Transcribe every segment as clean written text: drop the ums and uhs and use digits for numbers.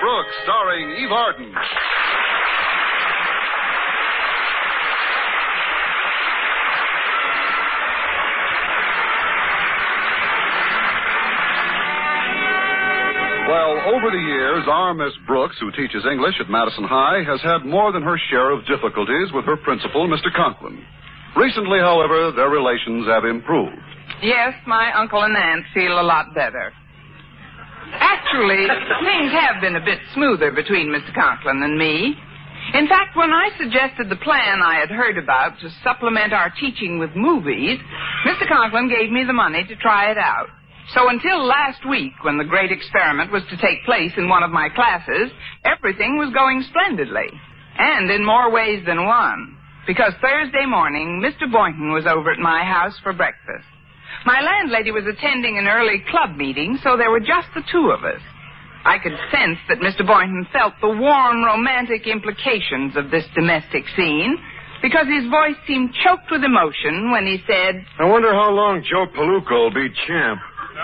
Brooks, starring Eve Arden. Well, over the years, our Miss Brooks, who teaches English at Madison High, has had more than her share of difficulties with her principal, Mr. Conklin. Recently, however, their relations have improved. Yes, my uncle and aunt feel a lot better. Actually, things have been a bit smoother between Mr. Conklin and me. In fact, when I suggested the plan I had heard about to supplement our teaching with movies, Mr. Conklin gave me the money to try it out. So until last week, when the great experiment was to take place in one of my classes, everything was going splendidly. And in more ways than one. Because Thursday morning, Mr. Boynton was over at my house for breakfast. My landlady was attending an early club meeting, so there were just the two of us. I could sense that Mr. Boynton felt the warm, romantic implications of this domestic scene, because his voice seemed choked with emotion when he said, I wonder how long Joe Palooka will be champ.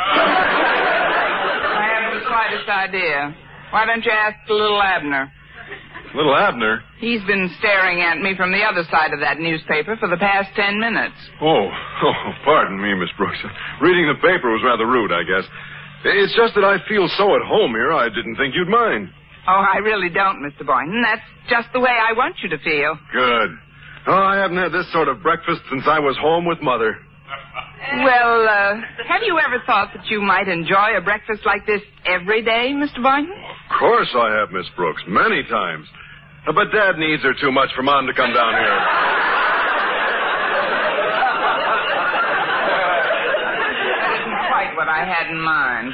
I haven't the slightest idea. Why don't you ask little Abner? Little Abner? He's been staring at me from the other side of that newspaper for the past 10 minutes. Oh, pardon me, Miss Brooks. Reading the paper was rather rude, I guess. It's just that I feel so at home here, I didn't think you'd mind. Oh, I really don't, Mr. Boynton. That's just the way I want you to feel. Good. Oh, I haven't had this sort of breakfast since I was home with Mother. Well, have you ever thought that you might enjoy a breakfast like this every day, Mr. Boynton? Of course I have, Miss Brooks, many times. But Dad needs her too much for Mom to come down here. That isn't quite what I had in mind.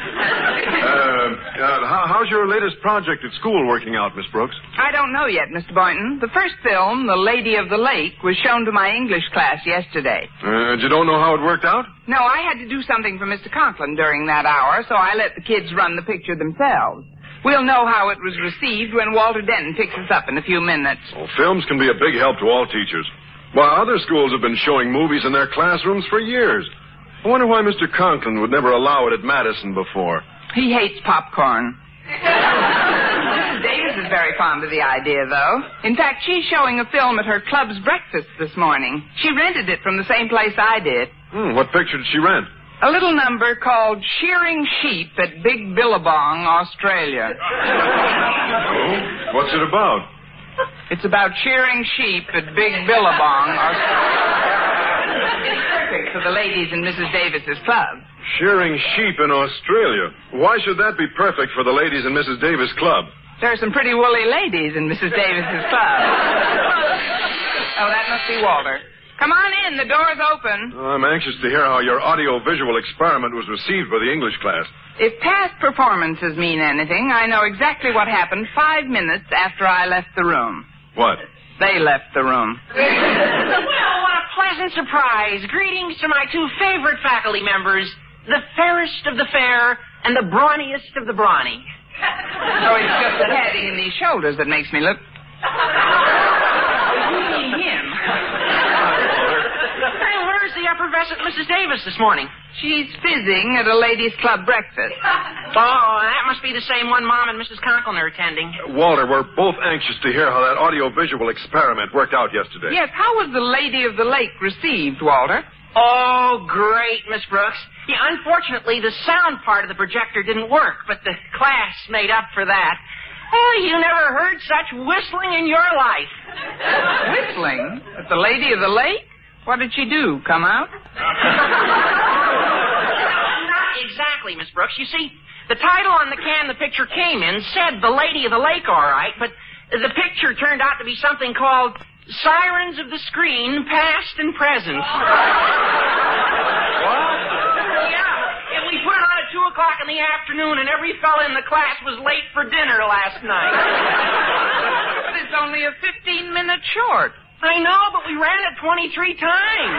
How's your latest project at school working out, Miss Brooks? I don't know yet, Mr. Boynton. The first film, The Lady of the Lake, was shown to my English class yesterday. You don't know how it worked out? No, I had to do something for Mr. Conklin during that hour, so I let the kids run the picture themselves. We'll know how it was received when Walter Denton picks us up in a few minutes. Well, films can be a big help to all teachers. Well, other schools have been showing movies in their classrooms for years. I wonder why Mr. Conklin would never allow it at Madison before. He hates popcorn. Mrs. Davis is very fond of the idea, though. In fact, she's showing a film at her club's breakfast this morning. She rented it from the same place I did. What picture did she rent? A little number called Shearing Sheep at Big Billabong, Australia. Oh? What's it about? It's about shearing sheep at Big Billabong, Australia. It's perfect for the ladies in Mrs. Davis's club. Shearing sheep in Australia. Why should that be perfect for the ladies in Mrs. Davis' club? There are some pretty woolly ladies in Mrs. Davis's club. Oh, that must be Walter. Come on in. The door's open. I'm anxious to hear how your audio-visual experiment was received by the English class. If past performances mean anything, I know exactly what happened 5 minutes after I left the room. What? They left the room. Well, what a pleasant surprise. Greetings to my two favorite faculty members, the fairest of the fair and the brawniest of the brawny. So it's just the padding in these shoulders that makes me look... You mean him. Hey, where's the effervescent Mrs. Davis this morning? She's fizzing at a ladies' club breakfast. Oh, that must be the same one Mom and Mrs. Conklin are attending. Walter, we're both anxious to hear how that audio-visual experiment worked out yesterday. Yes, how was the Lady of the Lake received, Walter? Oh, great, Miss Brooks. Yeah, unfortunately, the sound part of the projector didn't work, but the class made up for that. Oh, you never heard such whistling in your life. Whistling? At the Lady of the Lake? What did she do, come out? Not exactly, Miss Brooks. You see, the title on the can the picture came in said The Lady of the Lake, all right, but the picture turned out to be something called Sirens of the Screen, Past and Present. What? Yeah, and we put it on at 2 o'clock in the afternoon, and every fella in the class was late for dinner last night. But it's only a 15-minute short. I know, but we ran it 23 times.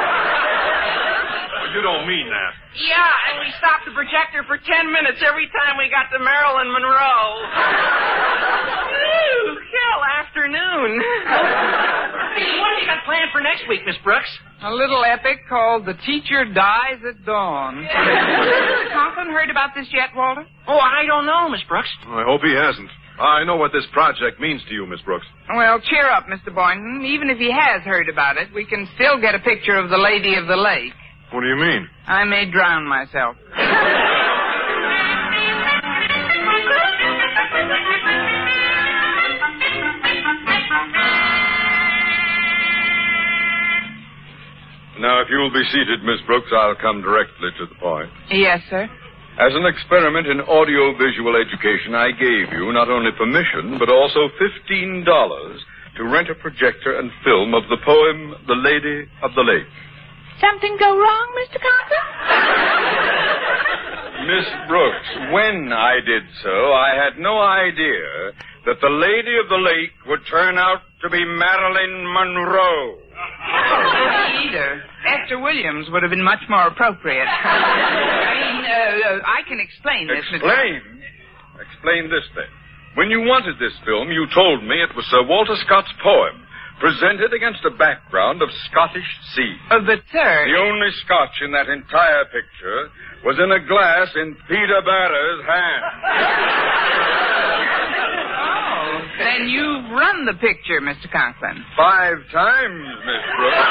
You don't mean that. Yeah, and we stopped the projector for 10 minutes every time we got to Marilyn Monroe. Woo, hell afternoon. What have you got planned for next week, Miss Brooks? A little epic called The Teacher Dies at Dawn. Mr. Conklin heard about this yet, Walter? Oh, I don't know, Miss Brooks. I hope he hasn't. I know what this project means to you, Miss Brooks. Well, cheer up, Mr. Boynton. Even if he has heard about it, we can still get a picture of the Lady of the Lake. What do you mean? I may drown myself. Now, if you'll be seated, Miss Brooks, I'll come directly to the point. Yes, sir. As an experiment in audio-visual education, I gave you not only permission, but also $15 to rent a projector and film of the poem, The Lady of the Lake. Something go wrong, Mr. Conklin? Miss Brooks, when I did so, I had no idea that the Lady of the Lake would turn out to be Marilyn Monroe. Either. Esther Williams would have been much more appropriate. I can explain this. Explain? Explain this, then. When you wanted this film, you told me it was Sir Walter Scott's poem, presented against a background of Scottish sea. But, sir... The only Scotch in that entire picture was in a glass in Peter Barrer's hand. Then you've run the picture, Mr. Conklin. 5 times, Miss Brooks.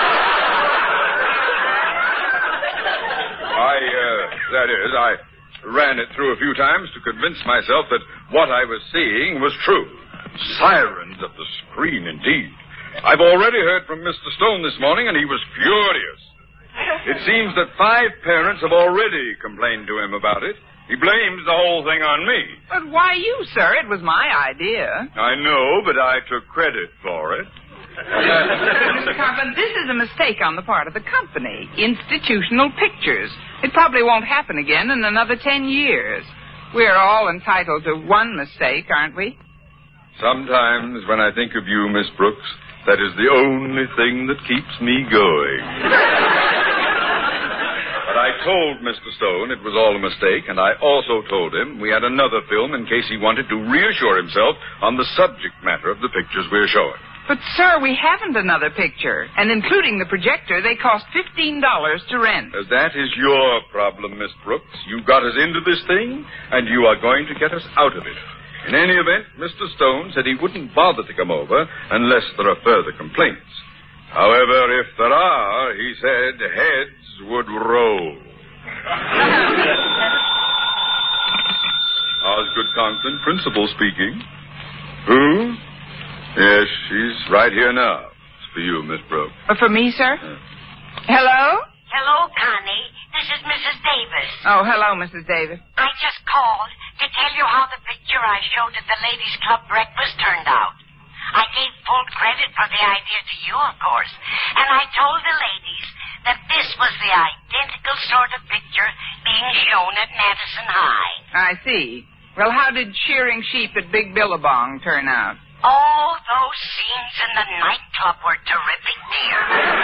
I ran it through a few times to convince myself that what I was seeing was true. Sirens of the screen, indeed. I've already heard from Mr. Stone this morning, and he was furious. It seems that 5 parents have already complained to him about it. He blames the whole thing on me. But why you, sir? It was my idea. I know, but I took credit for it. Mr. Conklin, this is a mistake on the part of the company. Institutional Pictures. It probably won't happen again in another 10 years. We're all entitled to one mistake, aren't we? Sometimes when I think of you, Miss Brooks, that is the only thing that keeps me going. But I told Mr. Stone it was all a mistake, and I also told him we had another film in case he wanted to reassure himself on the subject matter of the pictures we're showing. But, sir, we haven't another picture. And including the projector, they cost $15 to rent. That is your problem, Miss Brooks. You got us into this thing, and you are going to get us out of it. In any event, Mr. Stone said he wouldn't bother to come over unless there are further complaints. However, if there are, he said heads would roll. Osgood Conklin, principal speaking. Who? Yes, she's right here now. It's for you, Miss Brooks. For me, sir? Hello? Hello, Connie. This is Mrs. Davis. Oh, hello, Mrs. Davis. I just called to tell you how the picture I showed at the Ladies' Club breakfast turned out. I gave full credit for the idea to you, of course, and I told the ladies that this was the identical sort of picture being shown at Madison High. I see. Well, how did Shearing Sheep at Big Billabong turn out? Oh, those scenes in the nightclub were terrific, dear.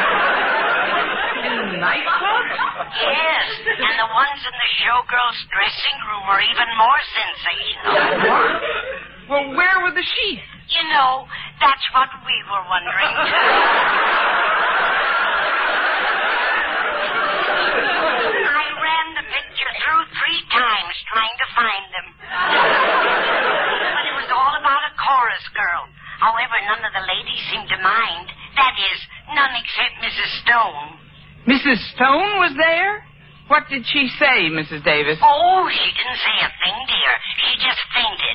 In the nightclub? Yes, and the ones in the showgirls' dressing room were even more sensational. What? Well, where were the sheep? You know, that's what we were wondering, too. I ran the picture through 3 times trying to find them. But it was all about a chorus girl. However, none of the ladies seemed to mind. That is, none except Mrs. Stone. Mrs. Stone was there? What did she say, Mrs. Davis? Oh, she didn't say a thing, dear. She just fainted.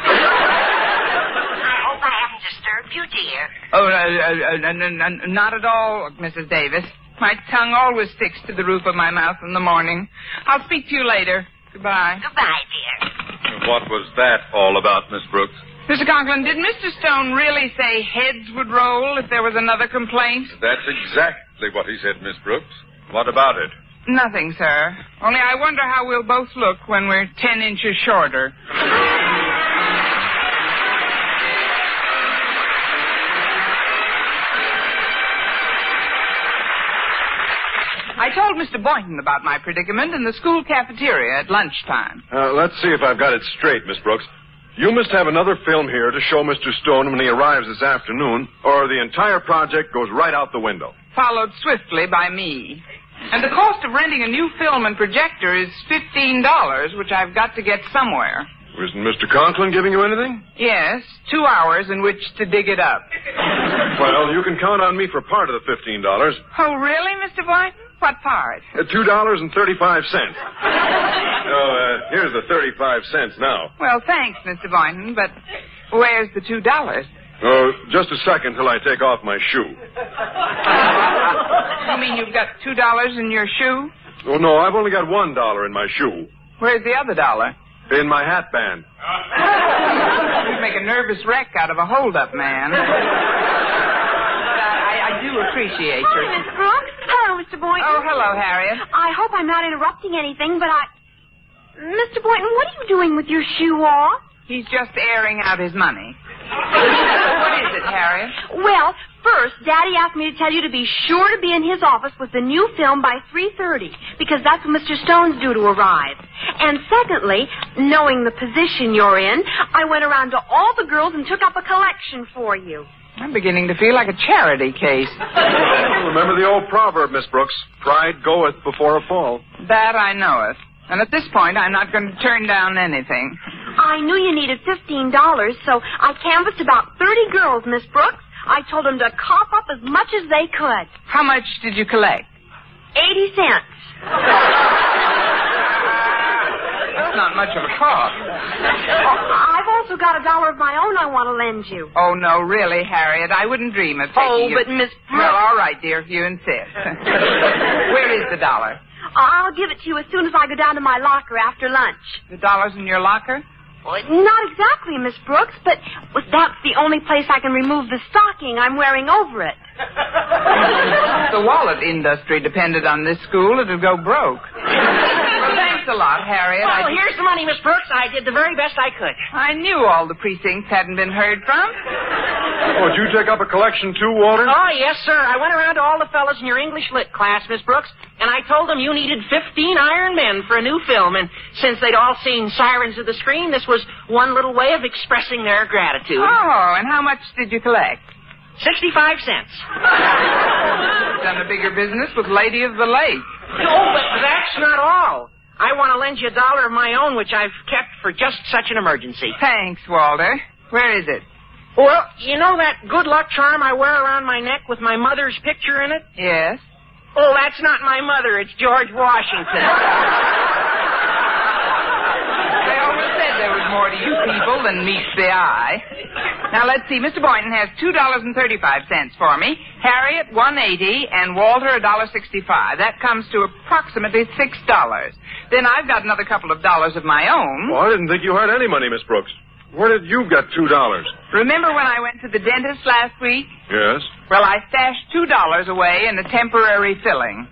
I hope I haven't disturbed you, dear. Oh, not at all, Mrs. Davis. My tongue always sticks to the roof of my mouth in the morning. I'll speak to you later. Goodbye. Goodbye, dear. What was that all about, Miss Brooks? Mr. Conklin, did Mr. Stone really say heads would roll if there was another complaint? That's exactly what he said, Miss Brooks. What about it? Nothing, sir. Only I wonder how we'll both look when we're 10 inches shorter. I told Mr. Boynton about my predicament in the school cafeteria at lunchtime. Let's see if I've got it straight, Miss Brooks. You must have another film here to show Mr. Stone when he arrives this afternoon, or the entire project goes right out the window. Followed swiftly by me. And the cost of renting a new film and projector is $15, which I've got to get somewhere. Isn't Mr. Conklin giving you anything? Yes, 2 hours in which to dig it up. Well, you can count on me for part of the $15. Oh, really, Mr. Boynton? What part? $2.35. Here's the 35 cents now. Well, thanks, Mr. Boynton, but where's the $2? Oh, just a second till I take off my shoe. You mean you've got $2 in your shoe? Oh, no, I've only got $1 in my shoe. Where's the other $1? In my hat band. You'd make a nervous wreck out of a hold-up man. I do appreciate you. Hello, Miss Brooks. Hello, Mr. Boynton. Oh, hello, Harriet. I hope I'm not interrupting anything, but Mr. Boynton, what are you doing with your shoe off? He's just airing out his money. What is it, Harriet? Well, first, Daddy asked me to tell you to be sure to be in his office with the new film by 3:30, because that's when Mr. Stone's due to arrive. And secondly, knowing the position you're in, I went around to all the girls and took up a collection for you. I'm beginning to feel like a charity case. Remember the old proverb, Miss Brooks. Pride goeth before a fall. That I knoweth. And at this point, I'm not going to turn down anything. I knew you needed $15, so I canvassed about 30 girls, Miss Brooks. I told them to cough up as much as they could. How much did you collect? 80 cents. That's not much of a cost. I've also got $1 of my own I want to lend you. Oh, no, really, Harriet. I wouldn't dream of taking but Miss Brooks... Well, all right, dear, if you insist. Where is the $1? I'll give it to you as soon as I go down to my locker after lunch. The $1's in your locker? Well, not exactly, Miss Brooks, but that's the only place I can remove the stocking I'm wearing over it. If the wallet industry depended on this school, it'd go broke. Well, thanks a lot, Harriet. Well, here's the money, Miss Brooks. I did the very best I could. I knew all the precincts hadn't been heard from. Oh, did you take up a collection too, Walter? Oh, yes, sir. I went around to all the fellas in your English lit class, Miss Brooks, and I told them you needed 15 iron men for a new film, and since they'd all seen Sirens of the Screen, this was one little way of expressing their gratitude. Oh, and how much did you collect? 65 cents. Done a bigger business with Lady of the Lake. Oh, but that's not all. I want to lend you $1 of my own, which I've kept for just such an emergency. Thanks, Walter. Where is it? Well, you know that good luck charm I wear around my neck with my mother's picture in it? Yes. Oh, that's not my mother. It's George Washington. They always said there was more to you people than meets the eye. Now, let's see. Mr. Boynton has $2.35 for me, Harriet $1.80, and Walter $1.65. That comes to approximately $6. Then I've got another couple of dollars of my own. Well, I didn't think you had any money, Miss Brooks. Where did you get $2? Remember when I went to the dentist last week? Yes. Well, I stashed $2 away in a temporary filling.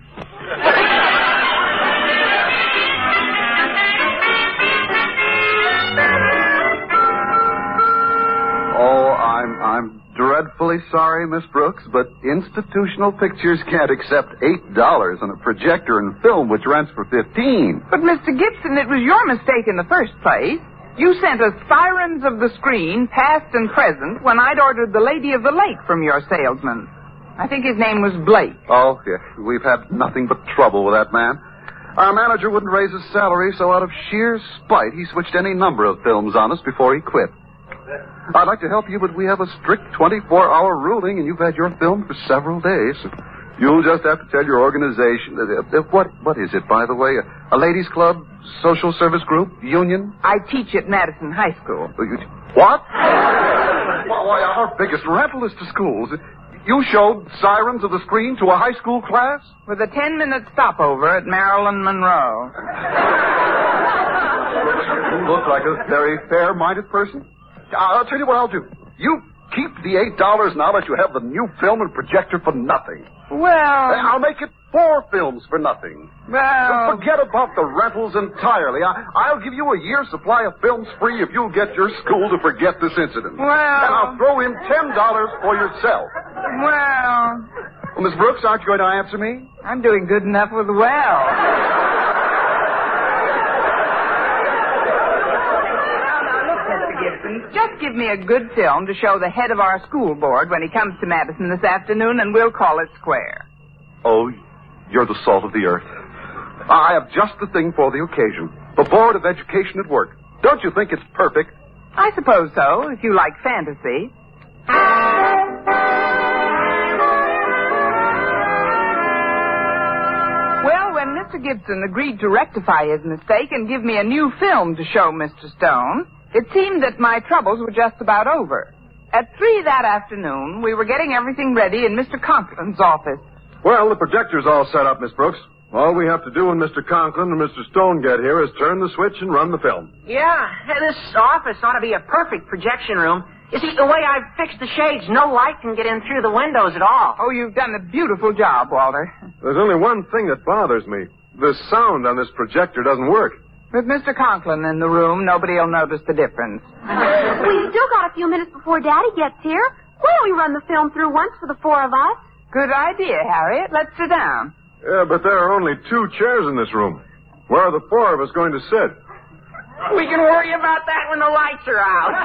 Oh, I'm dreadfully sorry, Miss Brooks, but Institutional Pictures can't accept $8 on a projector and film which rents for $15. But, Mr. Gibson, it was your mistake in the first place. You sent us Sirens of the Screen, past and present, when I'd ordered The Lady of the Lake from your salesman. I think his name was Blake. Oh, yes. We've had nothing but trouble with that man. Our manager wouldn't raise his salary, so out of sheer spite, he switched any number of films on us before he quit. I'd like to help you, but we have a strict 24-hour ruling, and you've had your film for several days. You'll just have to tell your organization. What is it, by the way? A ladies' club? Social service group? Union? I teach at Madison High School. What? Why, our biggest rental is to schools. You showed Sirens of the Screen to a high school class? With a 10-minute stopover at Marilyn Monroe. You look like a very fair-minded person. I'll tell you what I'll do. You keep the $8 now that you have the new film and projector for nothing. Well... I'll make it 4 films for nothing. Well... Forget about the rentals entirely. I'll give you a year's supply of films free if you'll get your school to forget this incident. Well... And I'll throw in $10 for yourself. Well, Miss Brooks, aren't you going to answer me? I'm doing good enough with well. Just give me a good film to show the head of our school board when he comes to Madison this afternoon, and we'll call it square. Oh, You're the salt of the earth. I have just the thing for the occasion. The Board of Education at Work. Don't you think it's perfect? I suppose so, if you like fantasy. Well, when Mr. Gibson agreed to rectify his mistake and give me a new film to show Mr. Stone, it seemed that my troubles were just about over. At 3 that afternoon, we were getting everything ready in Mr. Conklin's office. Well, the projector's all set up, Miss Brooks. All we have to do when Mr. Conklin and Mr. Stone get here is turn the switch and run the film. Yeah, this office ought to be a perfect projection room. You see, the way I've fixed the shades, no light can get in through the windows at all. Oh, you've done a beautiful job, Walter. There's only one thing that bothers me. The sound on this projector doesn't work. With Mr. Conklin in the room, nobody will notice the difference. We've still got a few minutes before Daddy gets here. Why don't we run the film through once for the 4 of us? Good idea, Harriet. Let's sit down. Yeah, but there are only 2 chairs in this room. Where are the 4 of us going to sit? We can worry about that when the lights are out.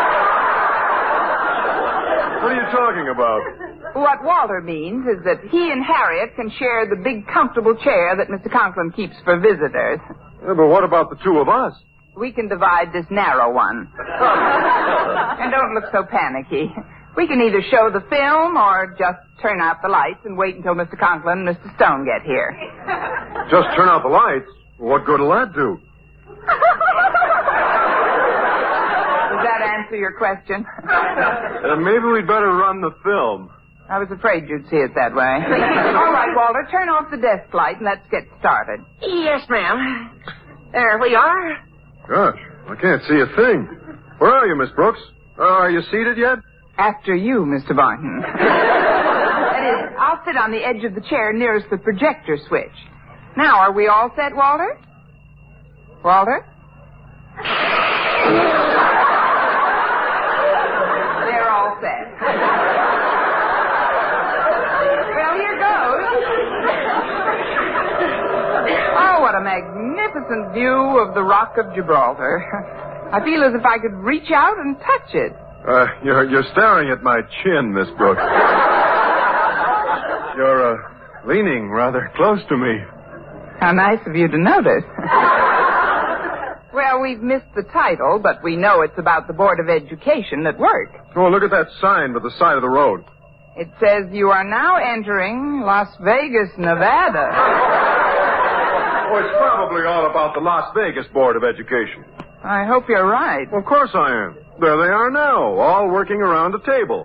What are you talking about? What Walter means is that he and Harriet can share the big, comfortable chair that Mr. Conklin keeps for visitors. Yeah, but what about the 2 of us? We can divide this narrow one. And don't look so panicky. We can either show the film or just turn out the lights and wait until Mr. Conklin and Mr. Stone get here. Just turn out the lights? What good will that do? Does that answer your question? Maybe we'd better run the film. I was afraid you'd see it that way. All right, Walter, turn off the desk light and let's get started. Yes, ma'am. There we are. Gosh, I can't see a thing. Where are you, Miss Brooks? Are you seated yet? After you, Mr. Boynton. That is, I'll sit on the edge of the chair nearest the projector switch. Now, are we all set, Walter? Walter? They're all set. Well, here goes. Oh, what a magnificent view of the Rock of Gibraltar. I feel as if I could reach out and touch it. You're staring at my chin, Miss Brooks. You're, leaning rather close to me. How nice of you to notice. Well, we've missed the title, but we know it's about the Board of Education at Work. Oh, look at that sign by the side of the road. It says you are now entering Las Vegas, Nevada. Oh, it's probably all about the Las Vegas Board of Education. I hope you're right. Of course I am. There they are now, all working around a table.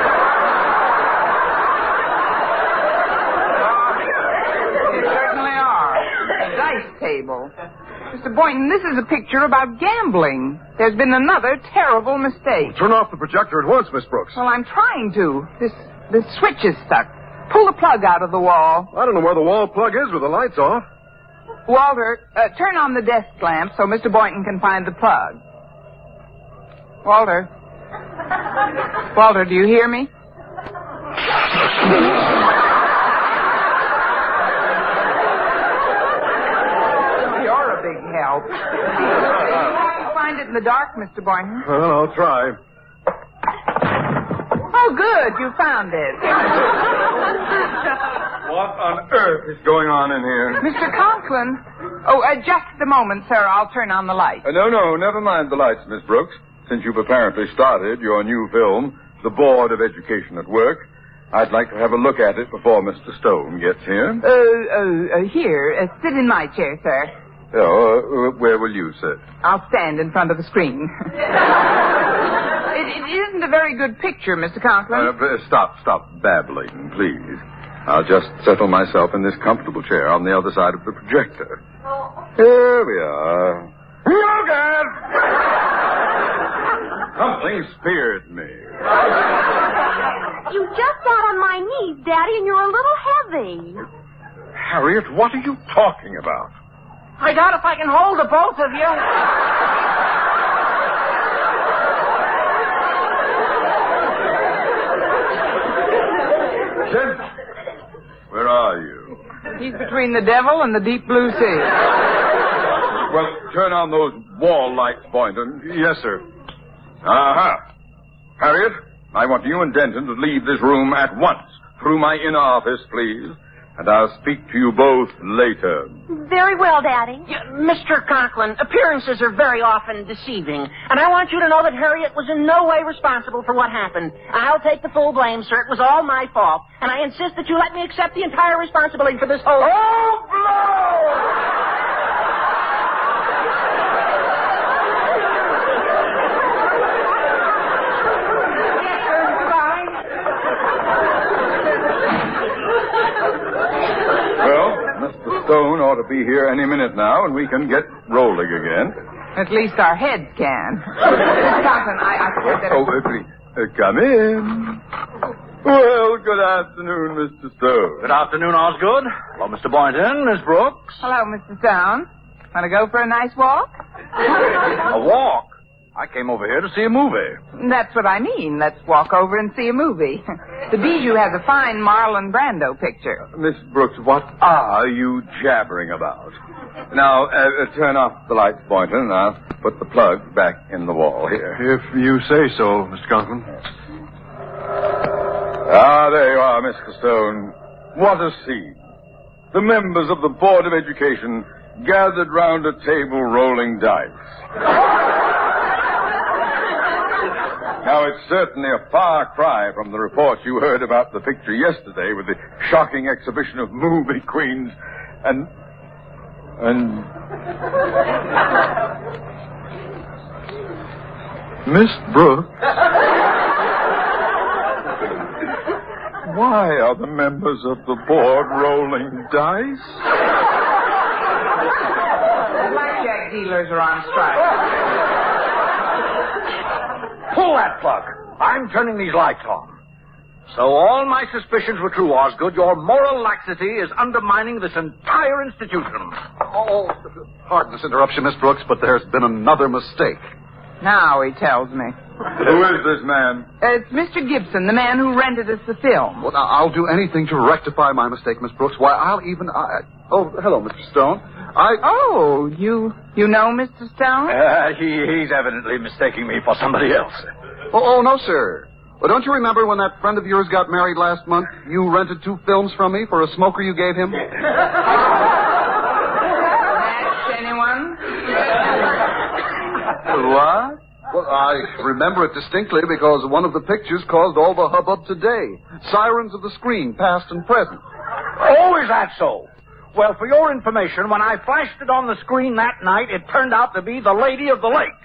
They certainly are. A dice table. Mr. Boynton, this is a picture about gambling. There's been another terrible mistake. Turn off the projector at once, Miss Brooks. Well, I'm trying to. This switch is stuck. Pull the plug out of the wall. I don't know where the wall plug is with the lights off. Walter, turn on the desk lamp so Mr. Boynton can find the plug. Walter. Walter, do you hear me? You're a big help. Can you find it in the dark, Mr. Boynton? Well, I'll try. Oh, good. You found it. What on earth is going on in here? Mr. Conklin. Oh, just a moment, sir. I'll turn on the light. No, never mind the lights, Miss Brooks. Since you've apparently started your new film, The Board of Education at Work, I'd like to have a look at it before Mr. Stone gets here. Here. Sit in my chair, sir. Oh, where will you sit? I'll stand in front of the screen. It isn't a very good picture, Mr. Conklin. Stop babbling, please. I'll just settle myself in this comfortable chair on the other side of the projector. Here we are. Look at! Something speared me. You just got on my knees, Daddy, and you're a little heavy. Harriet, what are you talking about? I doubt if I can hold the both of you. Kid, where are you? He's between the devil and the deep blue sea. Well, turn on those wall lights, Boynton. Yes, sir. Aha. Harriet, I want you and Denton to leave this room at once. Through my inner office, please. and I'll speak to you both later. Very well, Daddy. Mr. Conklin, appearances are very often deceiving, and I want you to know that Harriet was in no way responsible for what happened. I'll take the full blame, sir. It was all my fault, and I insist that you let me accept the entire responsibility for this whole... Oh, blow! Stone ought to be here any minute now, and we can get rolling again. At least our heads can. Mr. Conklin, I suppose that... Oh, please, come in. Well, good afternoon, Mr. Stone. Good afternoon, Osgood. Hello, Mr. Boynton, Miss Brooks. Hello, Mr. Stone. Want to go for a nice walk? A walk? I came over here to see a movie. That's what I mean. Let's walk over and see a movie. The Bijou has a fine Marlon Brando picture. Miss Brooks, what are you jabbering about? Now, turn off the lights, Boynton, and I'll put the plug back in the wall here. If you say so, Mr. Conklin. Ah, there you are, Mr. Stone. What a scene. The members of the Board of Education gathered round a table rolling dice. Now, it's certainly a far cry from the reports you heard about the picture yesterday with the shocking exhibition of movie queens and... Miss Brooks? Why are the members of the board rolling dice? The blackjack dealers are on strike. Pull that plug. I'm turning these lights on. So all my suspicions were true, Osgood. Your moral laxity is undermining this entire institution. Oh, pardon this interruption, Miss Brooks, but there's been another mistake. Now he tells me. Who is this man? It's Mr. Gibson, the man who rented us the film. Well, I'll do anything to rectify my mistake, Miss Brooks. Why, I'll even... Oh, hello, Mr. Stone. Oh, you know Mr. Stone? He's evidently mistaking me for somebody else. Oh, no, sir. Well, don't you remember when that friend of yours got married last month? You rented 2 films from me for a smoker you gave him? Match anyone? What? Well, I remember it distinctly because one of the pictures caused all the hubbub today. Sirens of the Screen, past and present. Oh, is that so? Well, for your information, when I flashed it on the screen that night, it turned out to be the Lady of the Lake.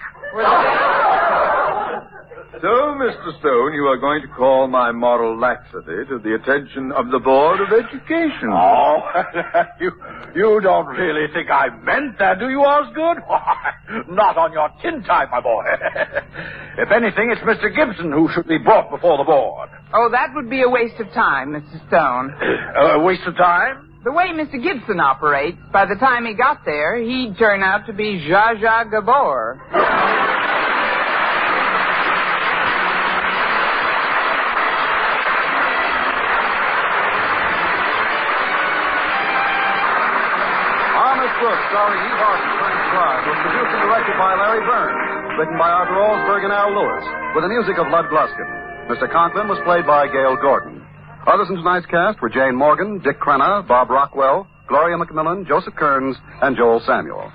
So, Mr. Stone, you are going to call my moral laxity to the attention of the Board of Education. Oh, you don't really think I meant that, do you, Osgood? Not on your tin type, my boy. If anything, it's Mr. Gibson who should be brought before the board. Oh, that would be a waste of time, Mr. Stone. A waste of time? The way Mr. Gibson operates, by the time he got there, he'd turn out to be Zsa Zsa Gabor. Brooks, starring Eve Arden, Frank Clark, was produced and directed by Larry Byrne, written by Arthur Olsberg and Al Lewis, with the music of Lud Gluskin. Mr. Conklin was played by Gail Gordon. Others in tonight's cast were Jane Morgan, Dick Crenna, Bob Rockwell, Gloria McMillan, Joseph Kearns, and Joel Samuel.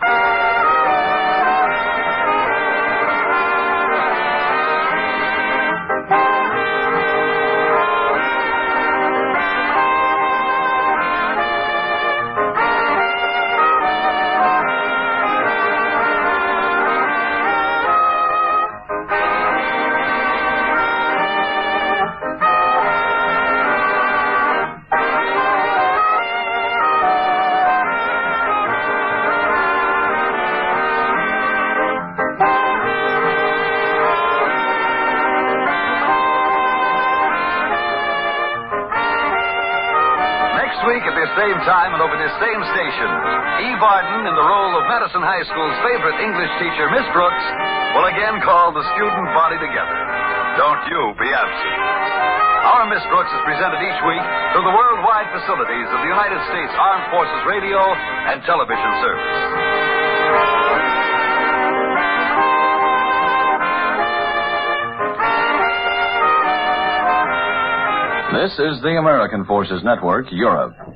Same time and over this same station, Eve Arden, in the role of Madison High School's favorite English teacher, Miss Brooks, will again call the student body together. Don't you be absent. Our Miss Brooks is presented each week through the worldwide facilities of the United States Armed Forces Radio and Television Service. This is the American Forces Network, Europe.